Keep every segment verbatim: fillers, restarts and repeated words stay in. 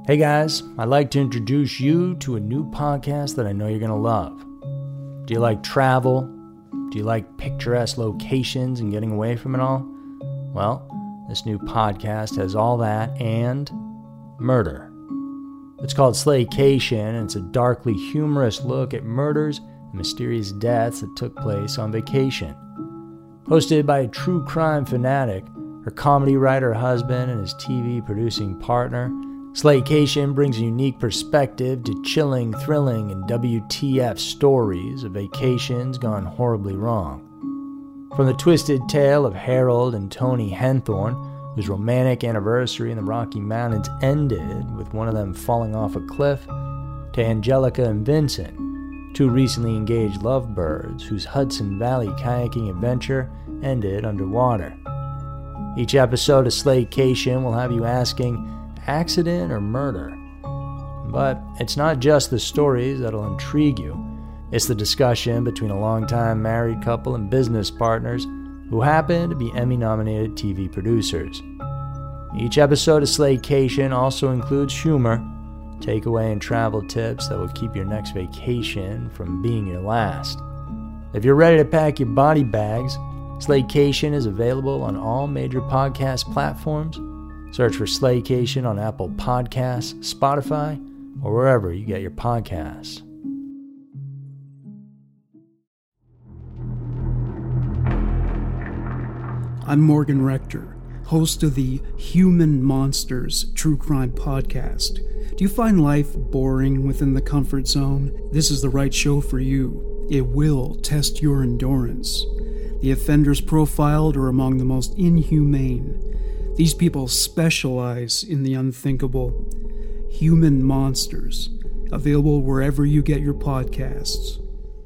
Hey guys, I'd like to introduce you to a new podcast that I know you're going to love. Do you like travel? Do you like picturesque locations and getting away from it all? Well, this new podcast has all that and murder. It's called Slaycation, and it's a darkly humorous look at murders and mysterious deaths that took place on vacation. Hosted by a true crime fanatic, her comedy writer husband, and his T V producing partner, Slaycation brings a unique perspective to chilling, thrilling, and W T F stories of vacations gone horribly wrong. From the twisted tale of Harold and Tony Henthorne, whose romantic anniversary in the Rocky Mountains ended with one of them falling off a cliff, to Angelica and Vincent, two recently engaged lovebirds whose Hudson Valley kayaking adventure ended underwater. Each episode of Slaycation will have you asking, accident or murder? But it's not just the stories that'll intrigue you. It's the discussion between a longtime married couple and business partners who happen to be Emmy-nominated T V producers. Each episode of Slaycation also includes humor, takeaway and travel tips that will keep your next vacation from being your last. If you're ready to pack your body bags, Slaycation is available on all major podcast platforms. Search for Slaycation on Apple Podcasts, Spotify, or wherever you get your podcasts. I'm Morgan Rector, host of the Human Monsters True Crime Podcast. Do you find life boring within the comfort zone? This is the right show for you. It will test your endurance. The offenders profiled are among the most inhumane. These people specialize in the unthinkable. Human Monsters, available wherever you get your podcasts.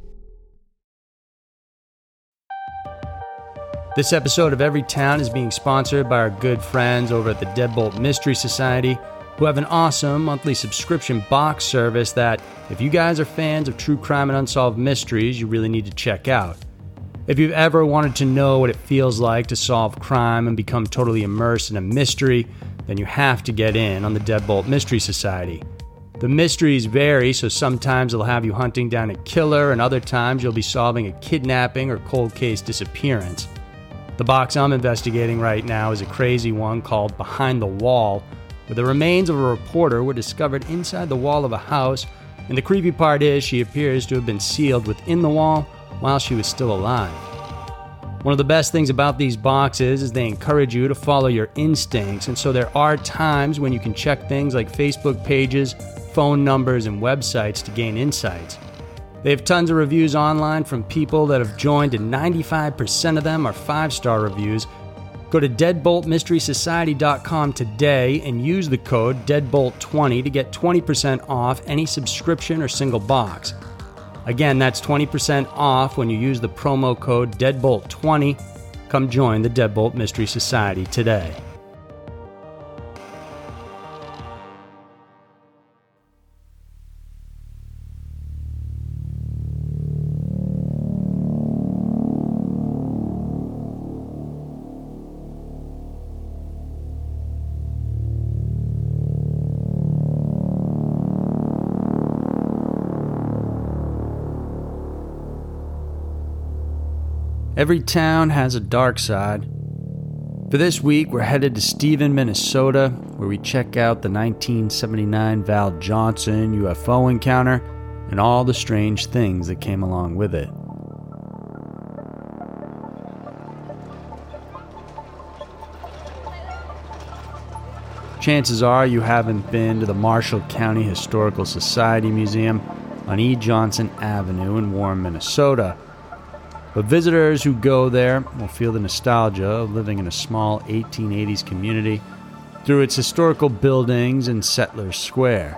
This episode of Every Town is being sponsored by our good friends over at the Deadbolt Mystery Society, who have an awesome monthly subscription box service that, if you guys are fans of true crime and unsolved mysteries, you really need to check out. If you've ever wanted to know what it feels like to solve crime and become totally immersed in a mystery, then you have to get in on the Deadbolt Mystery Society. The mysteries vary, so sometimes they'll have you hunting down a killer, and other times you'll be solving a kidnapping or cold case disappearance. The box I'm investigating right now is a crazy one called Behind the Wall, where the remains of a reporter were discovered inside the wall of a house, and the creepy part is she appears to have been sealed within the wall while she was still alive. One of the best things about these boxes is they encourage you to follow your instincts, and so there are times when you can check things like Facebook pages, phone numbers, and websites to gain insights. They have tons of reviews online from people that have joined, and ninety-five percent of them are five-star reviews. Go to deadbolt mystery society dot com today and use the code deadbolt twenty to get twenty percent off any subscription or single box. Again, that's twenty percent off when you use the promo code deadbolt twenty. Come join the Deadbolt Mystery Society today. Every town has a dark side. For this week, we're headed to Stephen, Minnesota, where we check out the nineteen seventy-nine Val Johnson U F O encounter and all the strange things that came along with it. Chances are you haven't been to the Marshall County Historical Society Museum on E. Johnson Avenue in Warren, Minnesota. But visitors who go there will feel the nostalgia of living in a small eighteen eighties community through its historical buildings and Settlers Square.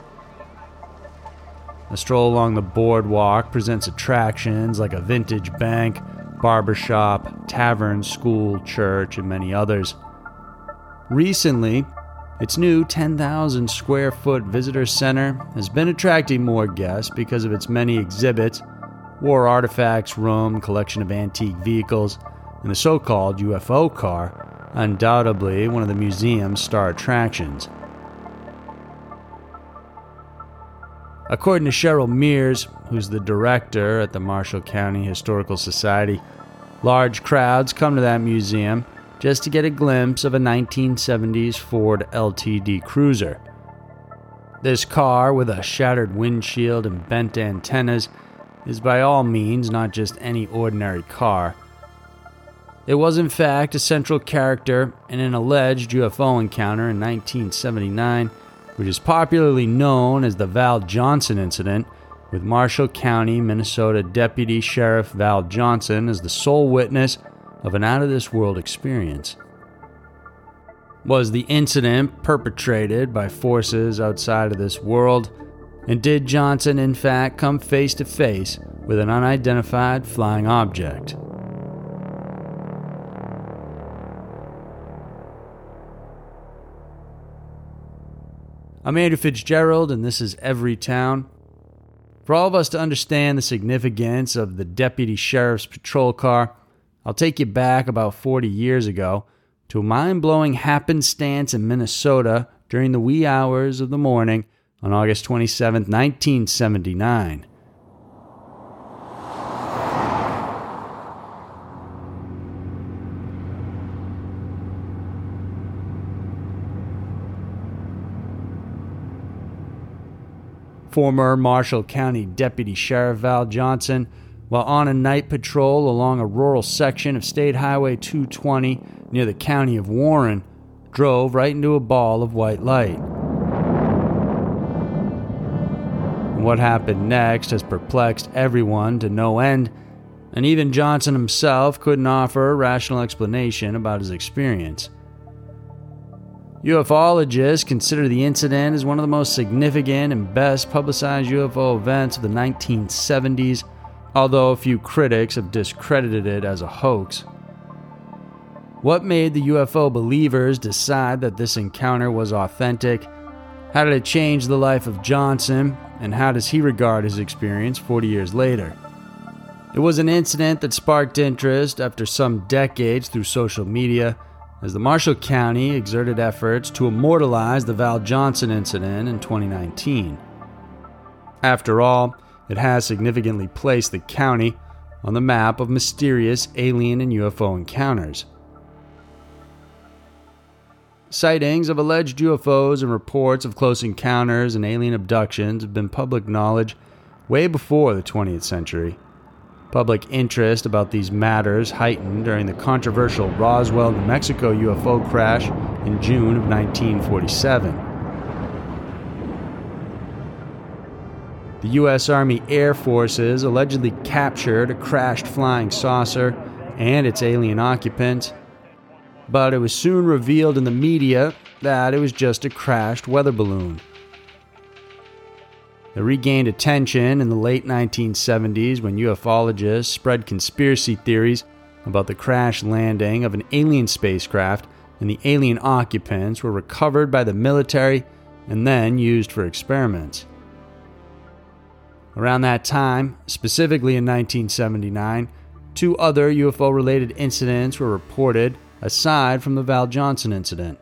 A stroll along the boardwalk presents attractions like a vintage bank, barbershop, tavern, school, church, and many others. Recently, its new ten thousand square foot visitor center has been attracting more guests because of its many exhibits, war artifacts room, collection of antique vehicles, and the so-called U F O car, undoubtedly one of the museum's star attractions. According to Cheryl Mears, who's the director at the Marshall County Historical Society, large crowds come to that museum just to get a glimpse of a nineteen seventies Ford L T D Cruiser. This car, with a shattered windshield and bent antennas, is by all means not just any ordinary car. It was in fact a central character in an alleged U F O encounter in nineteen seventy-nine, which is popularly known as the Val Johnson incident, with Marshall County, Minnesota Deputy Sheriff Val Johnson as the sole witness of an out-of-this-world experience. Was the incident perpetrated by forces outside of this world? And did Johnson, in fact, come face-to-face with an unidentified flying object? I'm Andrew Fitzgerald, and this is Everytown. For all of us to understand the significance of the Deputy Sheriff's patrol car, I'll take you back about forty years ago to a mind-blowing happenstance in Minnesota during the wee hours of the morning on August twenty-seventh, nineteen seventy-nine. Former Marshall County Deputy Sheriff Val Johnson, while on a night patrol along a rural section of State Highway two twenty near the county of Warren, drove right into a ball of white light. And what happened next has perplexed everyone to no end, and even Johnson himself couldn't offer a rational explanation about his experience. UFOlogists consider the incident as one of the most significant and best publicized U F O events of the nineteen seventies, although a few critics have discredited it as a hoax. What made the U F O believers decide that this encounter was authentic? How did it change the life of Johnson, and how does he regard his experience forty years later? It was an incident that sparked interest after some decades through social media, as the Marshall County exerted efforts to immortalize the Val Johnson incident in twenty nineteen. After all, it has significantly placed the county on the map of mysterious alien and U F O encounters. Sightings of alleged U F Os and reports of close encounters and alien abductions have been public knowledge way before the twentieth century. Public interest about these matters heightened during the controversial Roswell, New Mexico U F O crash in June of nineteen forty-seven. The U S Army Air Forces allegedly captured a crashed flying saucer and its alien occupants, but it was soon revealed in the media that it was just a crashed weather balloon. It regained attention in the late nineteen seventies when ufologists spread conspiracy theories about the crash landing of an alien spacecraft, and the alien occupants were recovered by the military and then used for experiments. Around that time, specifically in nineteen seventy-nine, two other U F O-related incidents were reported aside from the Val Johnson incident.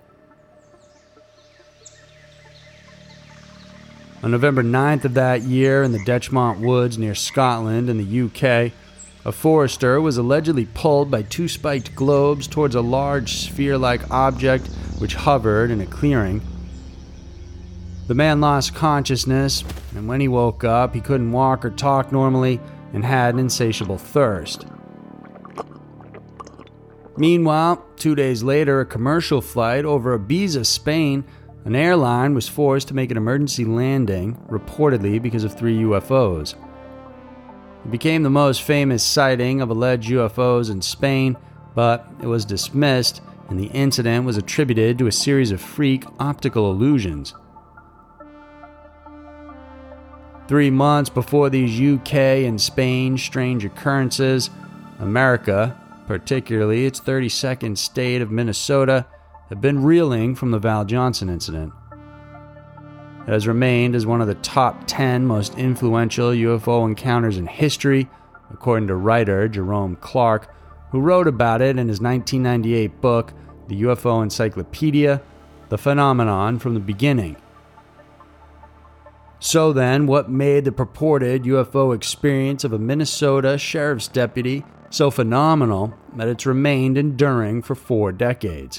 On November ninth of that year, in the Detchmont Woods near Scotland in the U K, a forester was allegedly pulled by two spiked globes towards a large sphere-like object which hovered in a clearing. The man lost consciousness, and when he woke up, he couldn't walk or talk normally and had an insatiable thirst. Meanwhile, two days later, a commercial flight over Ibiza, Spain, an airline was forced to make an emergency landing, reportedly because of three U F Os. It became the most famous sighting of alleged U F Os in Spain, but it was dismissed, and the incident was attributed to a series of freak optical illusions. Three months before these U K and Spain strange occurrences, America, particularly its thirty-second state of Minnesota, had been reeling from the Val Johnson incident. It has remained as one of the top ten most influential U F O encounters in history, according to writer Jerome Clark, who wrote about it in his nineteen ninety-eight book, The U F O Encyclopedia, The Phenomenon from the Beginning. So then, what made the purported U F O experience of a Minnesota sheriff's deputy so phenomenal that it's remained enduring for four decades?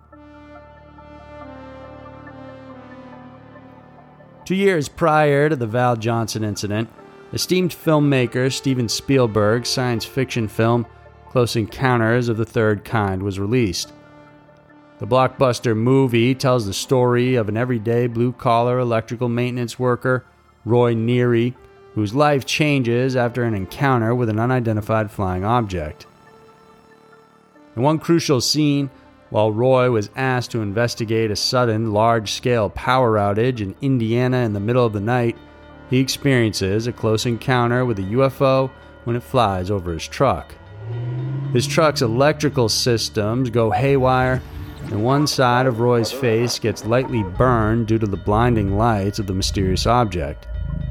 Two years prior to the Val Johnson incident, esteemed filmmaker Steven Spielberg's science fiction film Close Encounters of the Third Kind was released. The blockbuster movie tells the story of an everyday blue-collar electrical maintenance worker, Roy Neary, whose life changes after an encounter with an unidentified flying object. In one crucial scene, while Roy was asked to investigate a sudden, large-scale power outage in Indiana in the middle of the night, he experiences a close encounter with a U F O when it flies over his truck. His truck's electrical systems go haywire, and one side of Roy's face gets lightly burned due to the blinding lights of the mysterious object.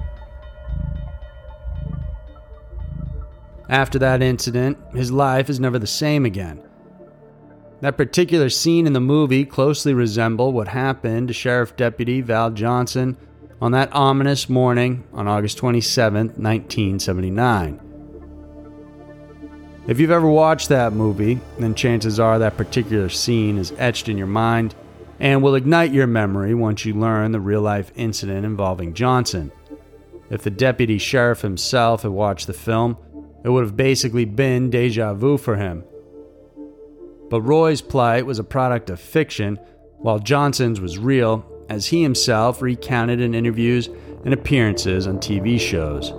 After that incident, his life is never the same again. That particular scene in the movie closely resembled what happened to Sheriff Deputy Val Johnson on that ominous morning on August twenty-seventh, nineteen seventy-nine. If you've ever watched that movie, then chances are that particular scene is etched in your mind and will ignite your memory once you learn the real-life incident involving Johnson. If the deputy sheriff himself had watched the film, it would have basically been deja vu for him. But Roy's plight was a product of fiction, while Johnson's was real, as he himself recounted in interviews and appearances on T V shows.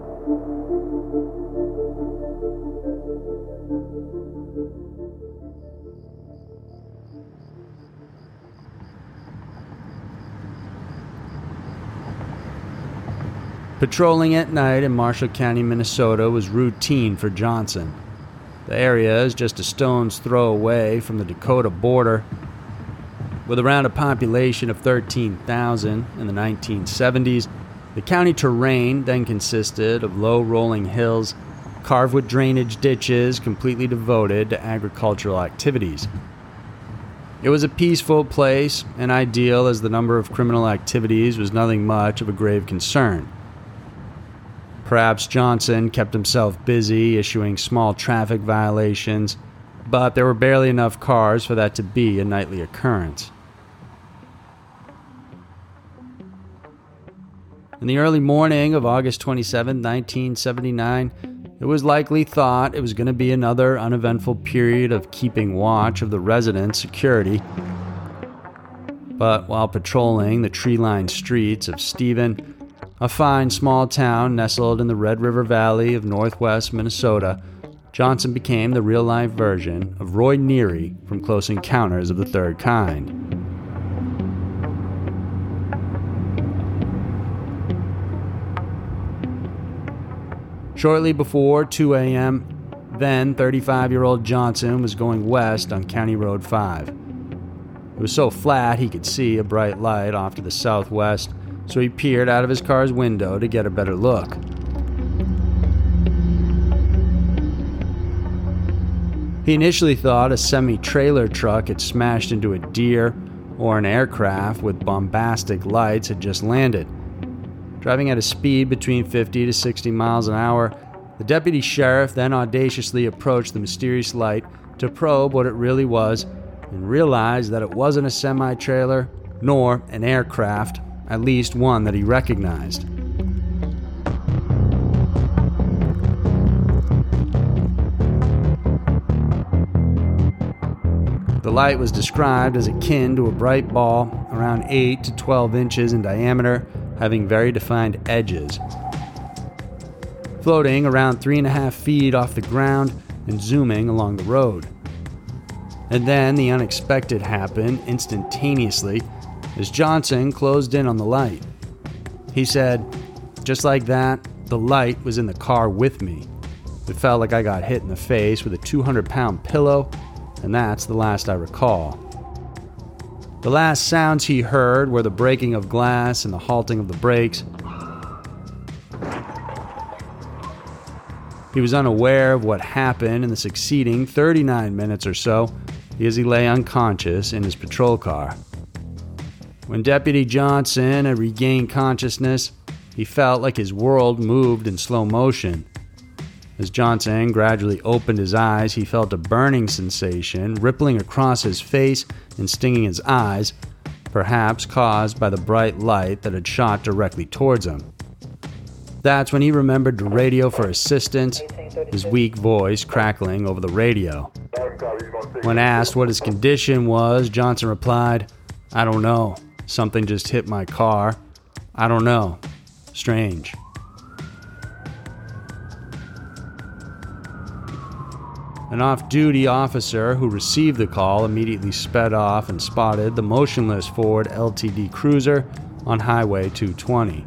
Patrolling at night in Marshall County, Minnesota was routine for Johnson. The area is just a stone's throw away from the Dakota border. With around a population of thirteen thousand in the nineteen seventies, the county terrain then consisted of low rolling hills, carved with drainage ditches completely devoted to agricultural activities. It was a peaceful place and ideal as the number of criminal activities was nothing much of a grave concern. Perhaps Johnson kept himself busy issuing small traffic violations, but there were barely enough cars for that to be a nightly occurrence. In the early morning of August twenty-seventh, nineteen seventy-nine, it was likely thought it was going to be another uneventful period of keeping watch of the residents' security. But while patrolling the tree-lined streets of Stephen, a fine small town nestled in the Red River Valley of northwest Minnesota, Johnson became the real-life version of Roy Neary from Close Encounters of the Third Kind. Shortly before two a.m., then thirty-five-year-old Johnson was going west on County Road five. It was so flat he could see a bright light off to the southwest, so he peered out of his car's window to get a better look. He initially thought a semi-trailer truck had smashed into a deer or an aircraft with bombastic lights had just landed. Driving at a speed between fifty to sixty miles an hour, the deputy sheriff then audaciously approached the mysterious light to probe what it really was and realized that it wasn't a semi-trailer nor an aircraft, at least one that he recognized. The light was described as akin to a bright ball around eight to twelve inches in diameter, having very defined edges. Floating around three and a half feet off the ground and zooming along the road. And then the unexpected happened instantaneously as Johnson closed in on the light. He said, "Just like that, the light was in the car with me. It felt like I got hit in the face with a two hundred pound pillow, and that's the last I recall." The last sounds he heard were the breaking of glass and the halting of the brakes. He was unaware of what happened in the succeeding thirty-nine minutes or so as he lay unconscious in his patrol car. When Deputy Johnson had regained consciousness, He felt like his world moved in slow motion. As Johnson gradually opened his eyes, he felt a burning sensation rippling across his face and stinging his eyes, perhaps caused by the bright light that had shot directly towards him. That's when he remembered to radio for assistance, his weak voice crackling over the radio. When asked what his condition was, Johnson replied, "I don't know. Something just hit my car. I don't know. Strange." An off-duty officer who received the call immediately sped off and spotted the motionless Ford L T D Cruiser on Highway two twenty.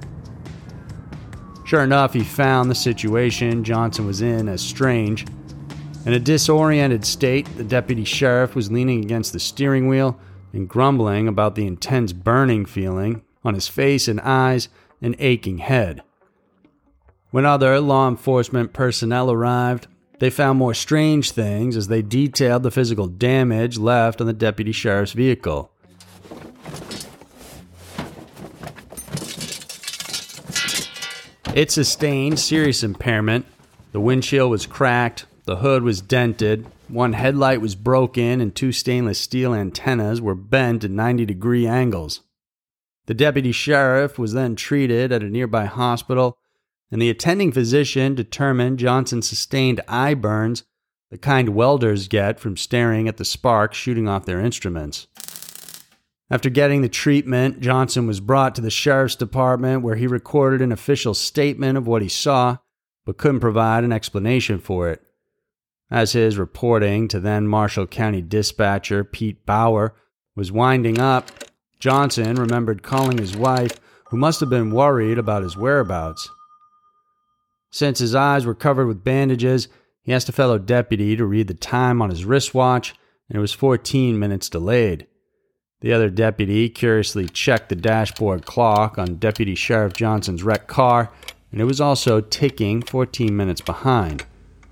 Sure enough, he found the situation Johnson was in as strange. In a disoriented state, the deputy sheriff was leaning against the steering wheel and grumbling about the intense burning feeling on his face and eyes and aching head. When other law enforcement personnel arrived, they found more strange things as they detailed the physical damage left on the deputy sheriff's vehicle. It sustained serious impairment. The windshield was cracked, the hood was dented, one headlight was broken, and two stainless steel antennas were bent at ninety degree angles. The deputy sheriff was then treated at a nearby hospital, and the attending physician determined Johnson sustained eye burns, the kind welders get from staring at the sparks shooting off their instruments. After getting the treatment, Johnson was brought to the sheriff's department where he recorded an official statement of what he saw, but couldn't provide an explanation for it. As his reporting to then Marshall County dispatcher Pete Bauer was winding up, Johnson remembered calling his wife, who must have been worried about his whereabouts. Since his eyes were covered with bandages, he asked a fellow deputy to read the time on his wristwatch, and it was fourteen minutes delayed. The other deputy curiously checked the dashboard clock on Deputy Sheriff Johnson's wrecked car, and it was also ticking fourteen minutes behind.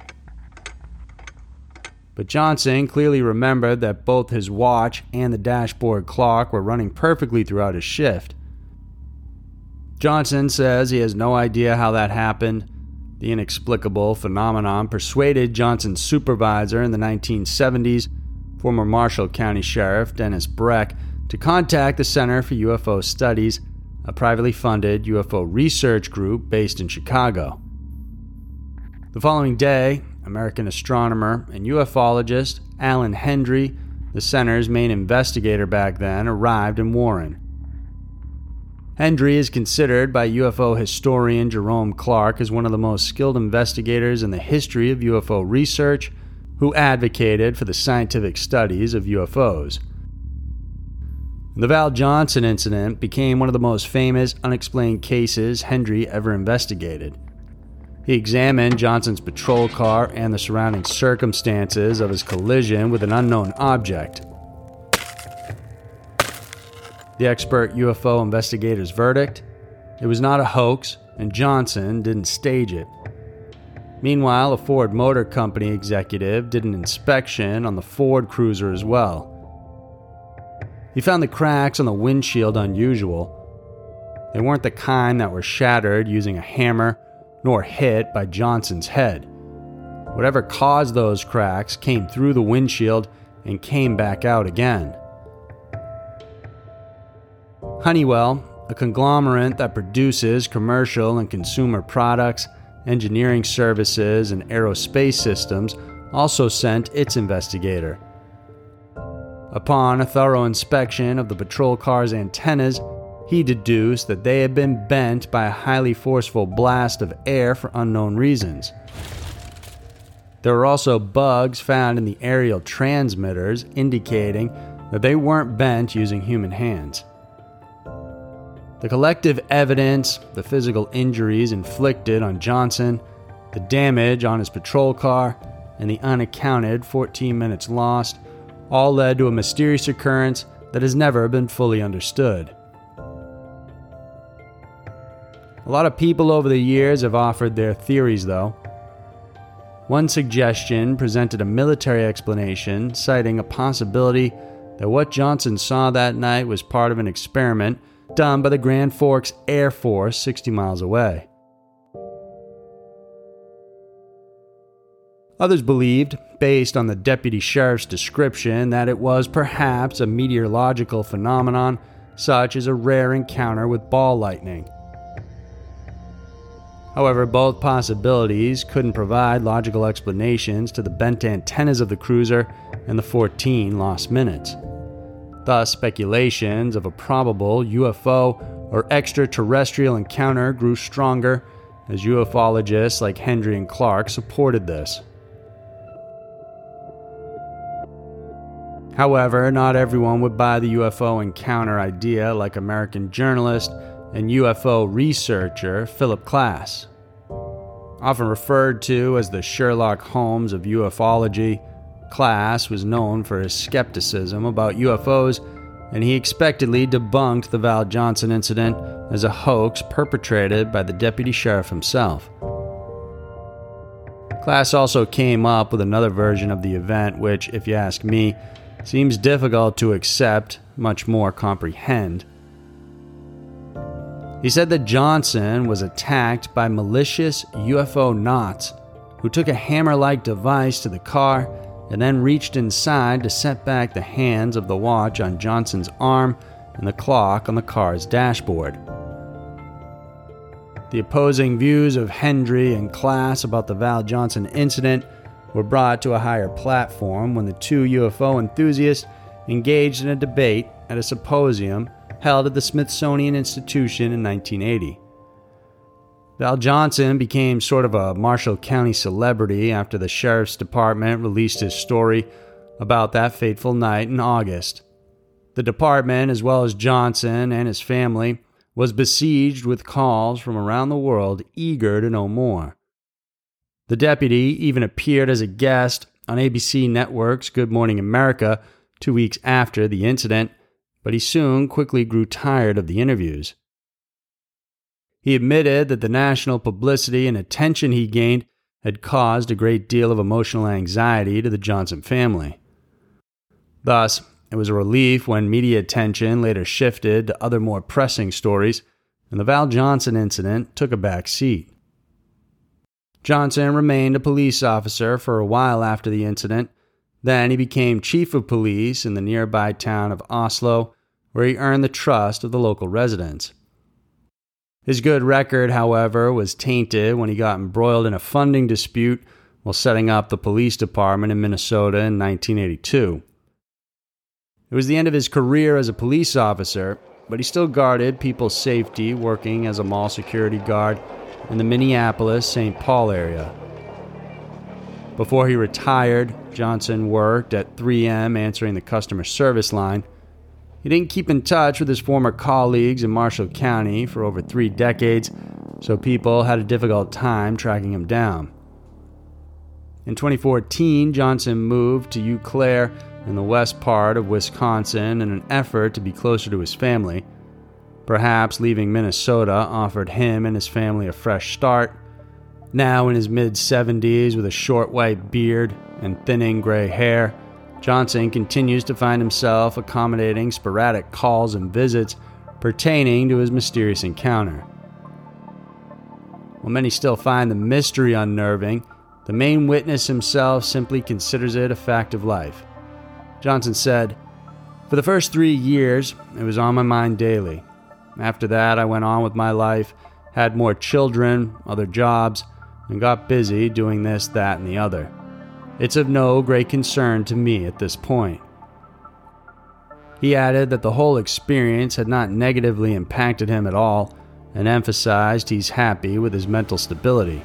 But Johnson clearly remembered that both his watch and the dashboard clock were running perfectly throughout his shift. Johnson says he has no idea how that happened. The inexplicable phenomenon persuaded Johnson's supervisor in the nineteen seventies, former Marshall County Sheriff Dennis Breck, to contact the Center for U F O Studies, a privately funded U F O research group based in Chicago. The following day, American astronomer and ufologist Alan Hendry, the center's main investigator back then, arrived in Warren. Hendry is considered by U F O historian Jerome Clark as one of the most skilled investigators in the history of U F O research, who advocated for the scientific studies of U F Os. The Val Johnson incident became one of the most famous unexplained cases Hendry ever investigated. He examined Johnson's patrol car and the surrounding circumstances of his collision with an unknown object. The expert U F O investigator's verdict? It was not a hoax, and Johnson didn't stage it. Meanwhile, a Ford Motor Company executive did an inspection on the Ford Cruiser as well. He found the cracks on the windshield unusual. They weren't the kind that were shattered using a hammer, nor hit by Johnson's head. Whatever caused those cracks came through the windshield and came back out again. Honeywell, a conglomerate that produces commercial and consumer products, engineering services, and aerospace systems, also sent its investigator. Upon a thorough inspection of the patrol car's antennas, he deduced that they had been bent by a highly forceful blast of air for unknown reasons. There were also bugs found in the aerial transmitters indicating that they weren't bent using human hands. The collective evidence, the physical injuries inflicted on Johnson, the damage on his patrol car, and the unaccounted fourteen minutes lost all led to a mysterious occurrence that has never been fully understood. A lot of people over the years have offered their theories, though. One suggestion presented a military explanation, citing a possibility that what Johnson saw that night was part of an experiment done by the Grand Forks Air Force sixty miles away. Others believed, based on the deputy sheriff's description, that it was perhaps a meteorological phenomenon such as a rare encounter with ball lightning. However, both possibilities couldn't provide logical explanations to the bent antennas of the cruiser and the fourteen lost minutes. Thus, speculations of a probable U F O or extraterrestrial encounter grew stronger as ufologists like Hendry and Clark supported this. However, not everyone would buy the U F O encounter idea like American journalist and U F O researcher Philip Klass. Often referred to as the Sherlock Holmes of ufology, Klass was known for his skepticism about U F Os, and he expectedly debunked the Val Johnson incident as a hoax perpetrated by the deputy sheriff himself. Klass also came up with another version of the event which, if you ask me, seems difficult to accept, much more comprehend. He said that Johnson was attacked by malicious U F O knots who took a hammer-like device to the car and then reached inside to set back the hands of the watch on Johnson's arm and the clock on the car's dashboard. The opposing views of Hendry and Klass about the Val Johnson incident were brought to a higher platform when the two U F O enthusiasts engaged in a debate at a symposium held at the Smithsonian Institution in nineteen eighty. Val Johnson became sort of a Marshall County celebrity after the sheriff's department released his story about that fateful night in August. The department, as well as Johnson and his family, was besieged with calls from around the world eager to know more. The deputy even appeared as a guest on A B C Network's Good Morning America two weeks after the incident, but he soon quickly grew tired of the interviews. He admitted that the national publicity and attention he gained had caused a great deal of emotional anxiety to the Johnson family. Thus, it was a relief when media attention later shifted to other more pressing stories, and the Val Johnson incident took a back seat. Johnson remained a police officer for a while after the incident. Then he became chief of police in the nearby town of Oslo, where he earned the trust of the local residents. His good record, however, was tainted when he got embroiled in a funding dispute while setting up the police department in Minnesota in nineteen eighty-two. It was the end of his career as a police officer, but he still guarded people's safety working as a mall security guard in the Minneapolis-Saint Paul area. Before he retired, Johnson worked at three M answering the customer service line. He didn't keep in touch with his former colleagues in Marshall County for over three decades, so people had a difficult time tracking him down. In twenty fourteen, Johnson moved to Eau Claire in the west part of Wisconsin in an effort to be closer to his family. Perhaps leaving Minnesota offered him and his family a fresh start. Now in his mid-seventies with a short white beard and thinning gray hair, Johnson continues to find himself accommodating sporadic calls and visits pertaining to his mysterious encounter. While many still find the mystery unnerving, the main witness himself simply considers it a fact of life. Johnson said, "For the first three years, it was on my mind daily. After that, I went on with my life, had more children, other jobs, and got busy doing this, that, and the other. It's of no great concern to me at this point." He added that the whole experience had not negatively impacted him at all, and emphasized he's happy with his mental stability.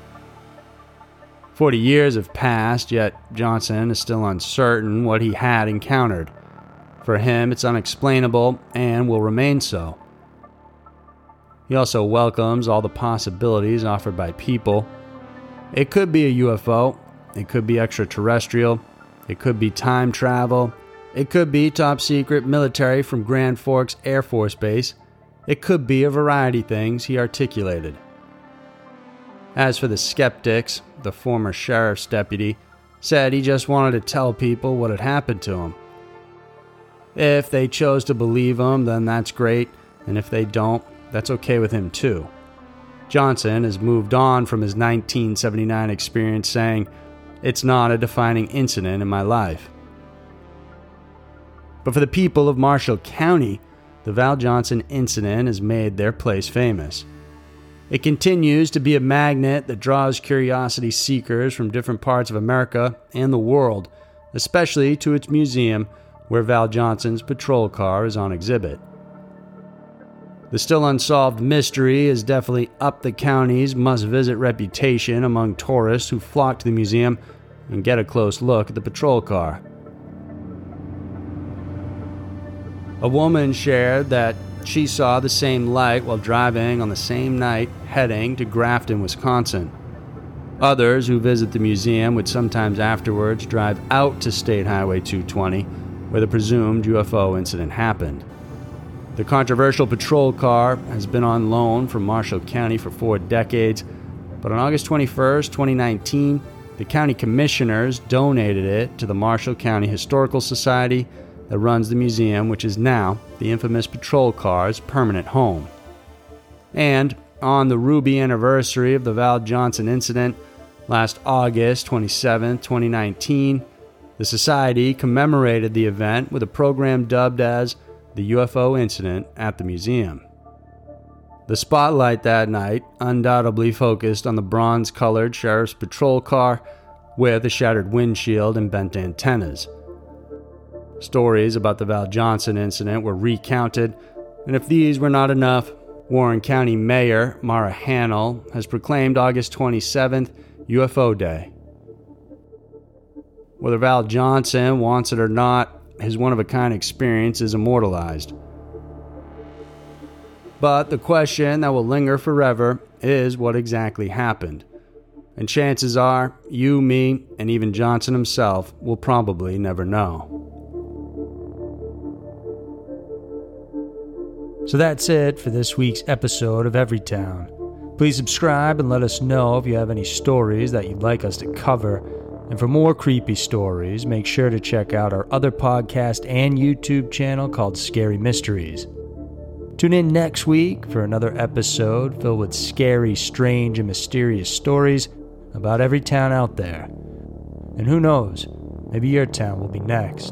Forty years have passed, yet Johnson is still uncertain what he had encountered. For him, it's unexplainable and will remain so. He also welcomes all the possibilities offered by people. It could be a U F O, it could be extraterrestrial, it could be time travel, it could be top secret military from Grand Forks Air Force Base, it could be a variety of things, he articulated. As for the skeptics, the former sheriff's deputy said he just wanted to tell people what had happened to him. If they chose to believe him, then that's great, and if they don't, that's okay with him too. Johnson has moved on from his nineteen seventy-nine experience, saying, "It's not a defining incident in my life." But for the people of Marshall County, the Val Johnson incident has made their place famous. It continues to be a magnet that draws curiosity seekers from different parts of America and the world, especially to its museum where Val Johnson's patrol car is on exhibit. The still unsolved mystery has definitely upped the county's must-visit reputation among tourists who flock to the museum and get a close look at the patrol car. A woman shared that she saw the same light while driving on the same night heading to Grafton, Wisconsin. Others who visit the museum would sometimes afterwards drive out to State Highway two twenty, where the presumed U F O incident happened. The controversial patrol car has been on loan from Marshall County for four decades, but on August twenty-first, twenty nineteen, the county commissioners donated it to the Marshall County Historical Society that runs the museum, which is now the infamous patrol car's permanent home. And on the Ruby anniversary of the Val Johnson incident, last August twenty-seventh, twenty nineteen, the Society commemorated the event with a program dubbed as the U F O Incident at the Museum. The spotlight that night undoubtedly focused on the bronze-colored Sheriff's Patrol car with a shattered windshield and bent antennas. Stories about the Val Johnson incident were recounted, and if these were not enough, Warren County Mayor Mara Hannell has proclaimed August twenty-seventh U F O Day. Whether Val Johnson wants it or not, his one-of-a-kind experience is immortalized. But the question that will linger forever is what exactly happened. And chances are, you, me, and even Johnson himself will probably never know. So that's it for this week's episode of Everytown. Please subscribe and let us know if you have any stories that you'd like us to cover. And for more creepy stories, make sure to check out our other podcast and YouTube channel called Scary Mysteries. Tune in next week for another episode filled with scary, strange, and mysterious stories about every town out there. And who knows, maybe your town will be next.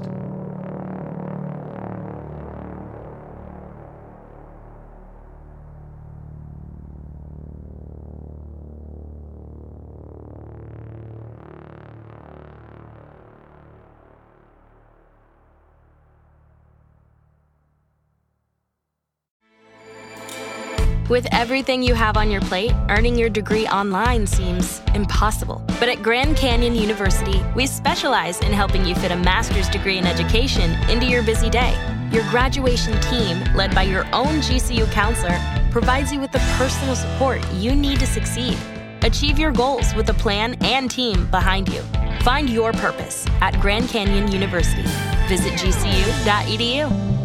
With everything you have on your plate, earning your degree online seems impossible. But at Grand Canyon University, we specialize in helping you fit a master's degree in education into your busy day. Your graduation team, led by your own G C U counselor, provides you with the personal support you need to succeed. Achieve your goals with a plan and team behind you. Find your purpose at Grand Canyon University. Visit G C U dot E D U.